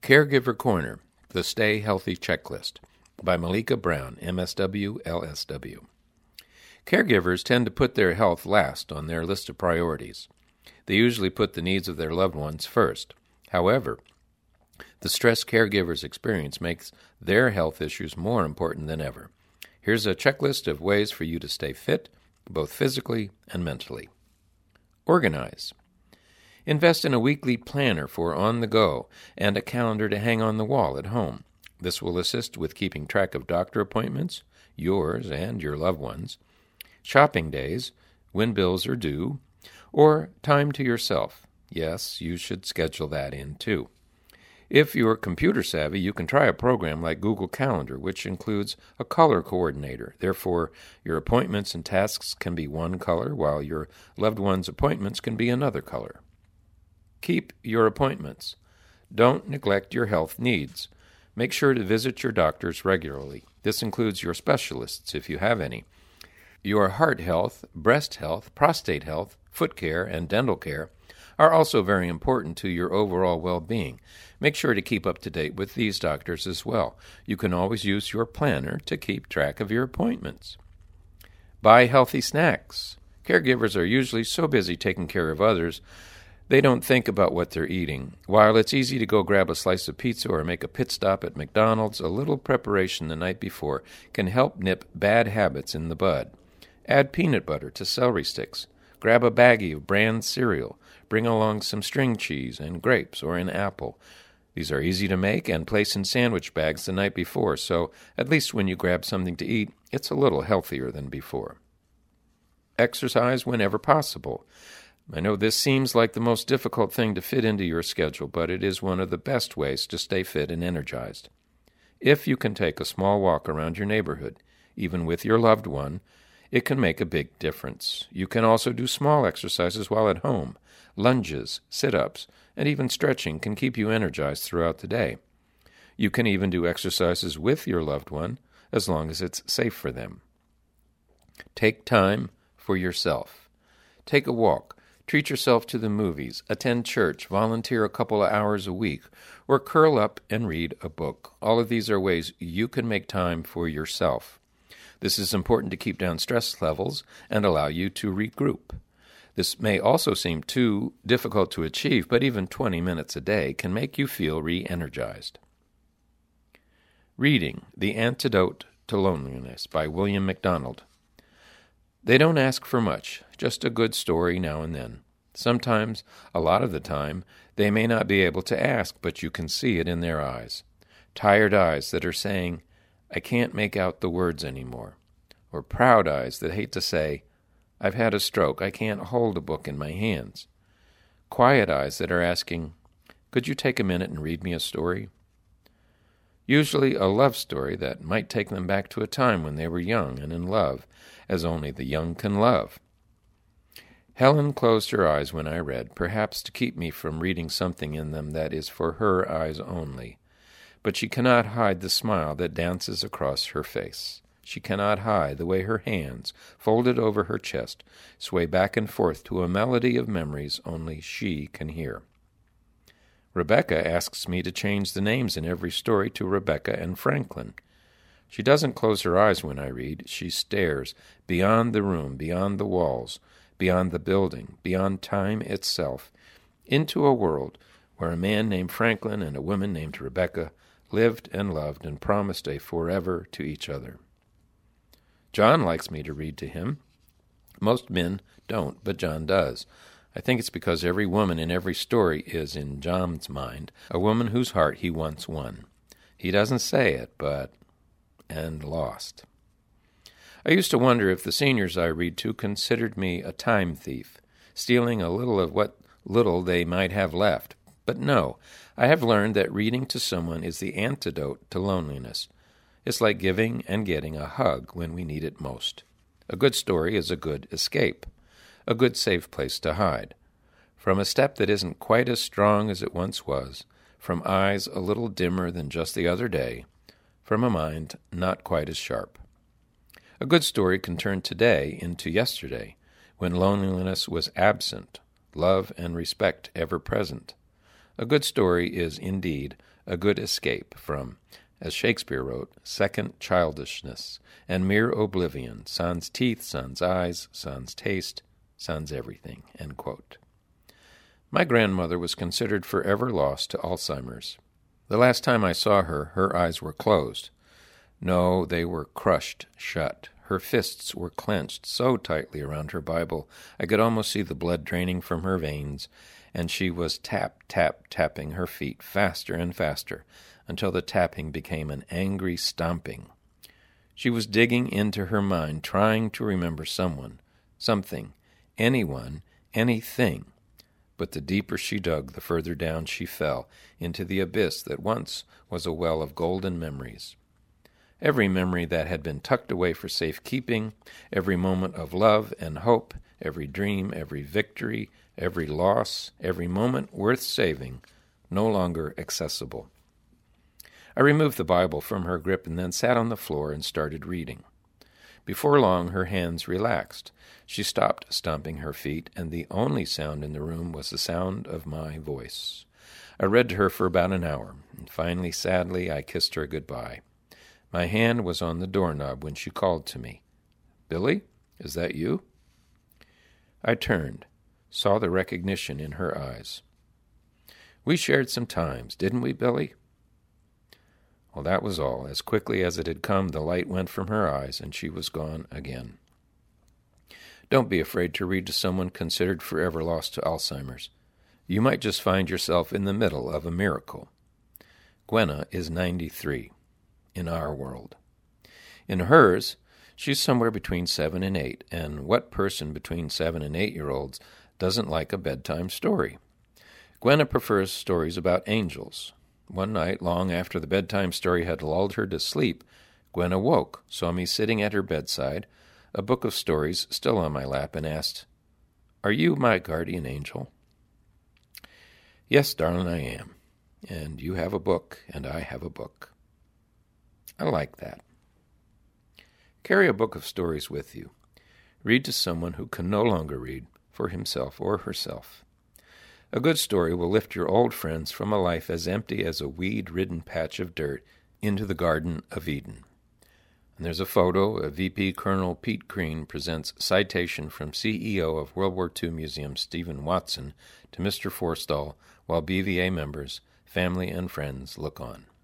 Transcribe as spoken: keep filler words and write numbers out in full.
Caregiver Corner, The Stay Healthy Checklist, by Malika Brown, M S W, L S W. Caregivers tend to put their health last on their list of priorities. They usually put the needs of their loved ones first. However, the stress caregivers experience makes their health issues more important than ever. Here's a checklist of ways for you to stay fit, both physically and mentally. Organize. Invest in a weekly planner for on the go and a calendar to hang on the wall at home. This will assist with keeping track of doctor appointments, yours and your loved ones, shopping days, when bills are due, or time to yourself. Yes, you should schedule that in too. If you're computer savvy, you can try a program like Google Calendar, which includes a color coordinator. Therefore, your appointments and tasks can be one color, while your loved one's appointments can be another color. Keep your appointments. Don't neglect your health needs. Make sure to visit your doctors regularly. This includes your specialists, if you have any. Your heart health, breast health, prostate health, foot care, and dental care are also very important to your overall well-being. Make sure to keep up to date with these doctors as well. You can always use your planner to keep track of your appointments. Buy healthy snacks. Caregivers are usually so busy taking care of others, they don't think about what they're eating. While it's easy to go grab a slice of pizza or make a pit stop at McDonald's, a little preparation the night before can help nip bad habits in the bud. Add peanut butter to celery sticks. Grab a baggie of brand cereal. Bring along some string cheese and grapes or an apple. These are easy to make and place in sandwich bags the night before, so at least when you grab something to eat, it's a little healthier than before. Exercise whenever possible. I know this seems like the most difficult thing to fit into your schedule, but it is one of the best ways to stay fit and energized. If you can take a small walk around your neighborhood, even with your loved one, it can make a big difference. You can also do small exercises while at home. Lunges, sit-ups, and even stretching can keep you energized throughout the day. You can even do exercises with your loved one, as long as it's safe for them. Take time for yourself. Take a walk. Treat yourself to the movies, attend church, volunteer a couple of hours a week, or curl up and read a book. All of these are ways you can make time for yourself. This is important to keep down stress levels and allow you to regroup. This may also seem too difficult to achieve, but even twenty minutes a day can make you feel re-energized. Reading The Antidote to Loneliness by William MacDonald. They don't ask for much, just a good story now and then. Sometimes, a lot of the time, they may not be able to ask, but you can see it in their eyes. Tired eyes that are saying, I can't make out the words anymore. Or proud eyes that hate to say, I've had a stroke, I can't hold a book in my hands. Quiet eyes that are asking, could you take a minute and read me a story? Usually a love story that might take them back to a time when they were young and in love, as only the young can love. Helen closed her eyes when I read, perhaps to keep me from reading something in them that is for her eyes only. But she cannot hide the smile that dances across her face. She cannot hide the way her hands, folded over her chest, sway back and forth to a melody of memories only she can hear. Rebecca asks me to change the names in every story to Rebecca and Franklin. She doesn't close her eyes when I read. She stares beyond the room, beyond the walls, beyond the building, beyond time itself, into a world where a man named Franklin and a woman named Rebecca lived and loved and promised a forever to each other. John likes me to read to him. Most men don't, but John does. I think it's because every woman in every story is, in John's mind, a woman whose heart he once won. He doesn't say it, but... and lost. I used to wonder if the seniors I read to considered me a time thief, stealing a little of what little they might have left. But no, I have learned that reading to someone is the antidote to loneliness. It's like giving and getting a hug when we need it most. A good story is a good escape, a good safe place to hide. From a step that isn't quite as strong as it once was, from eyes a little dimmer than just the other day, from a mind not quite as sharp. A good story can turn today into yesterday, when loneliness was absent, love and respect ever present. A good story is indeed a good escape from, as Shakespeare wrote, second childishness and mere oblivion, sans teeth, sans eyes, sans taste, sans everything. End quote. My grandmother was considered forever lost to Alzheimer's. The last time I saw her, her eyes were closed. No, they were crushed shut. Her fists were clenched so tightly around her Bible I could almost see the blood draining from her veins, and she was tap, tap, tapping her feet faster and faster until the tapping became an angry stomping. She was digging into her mind, trying to remember someone, something, anyone, anything. But the deeper she dug, the further down she fell into the abyss that once was a well of golden memories. Every memory that had been tucked away for safekeeping, every moment of love and hope, every dream, every victory, every loss, every moment worth saving, no longer accessible. I removed the Bible from her grip and then sat on the floor and started reading. Before long, her hands relaxed. She stopped stomping her feet, and the only sound in the room was the sound of my voice. I read to her for about an hour, and finally, sadly, I kissed her goodbye. My hand was on the doorknob when she called to me. "Billy, is that you?" I turned, saw the recognition in her eyes. "We shared some times, didn't we, Billy?" Well, that was all. As quickly as it had come, the light went from her eyes, and she was gone again. Don't be afraid to read to someone considered forever lost to Alzheimer's. You might just find yourself in the middle of a miracle. Gwenna is ninety-three. In our world. In hers, she's somewhere between seven and eight, and what person between seven and eight-year-olds doesn't like a bedtime story? Gwenna prefers stories about angels. One night, long after the bedtime story had lulled her to sleep, Gwenna woke, saw me sitting at her bedside, a book of stories still on my lap, and asked, "Are you my guardian angel?" "Yes, darling, I am. And you have a book, and I have a book." I like that. Carry a book of stories with you. Read to someone who can no longer read for himself or herself. A good story will lift your old friends from a life as empty as a weed-ridden patch of dirt into the Garden of Eden. And there's a photo of V P Colonel Pete Green presents citation from C E O of World War Two Museum Stephen Watson to Mister Forstall while B V A members, family, and friends look on.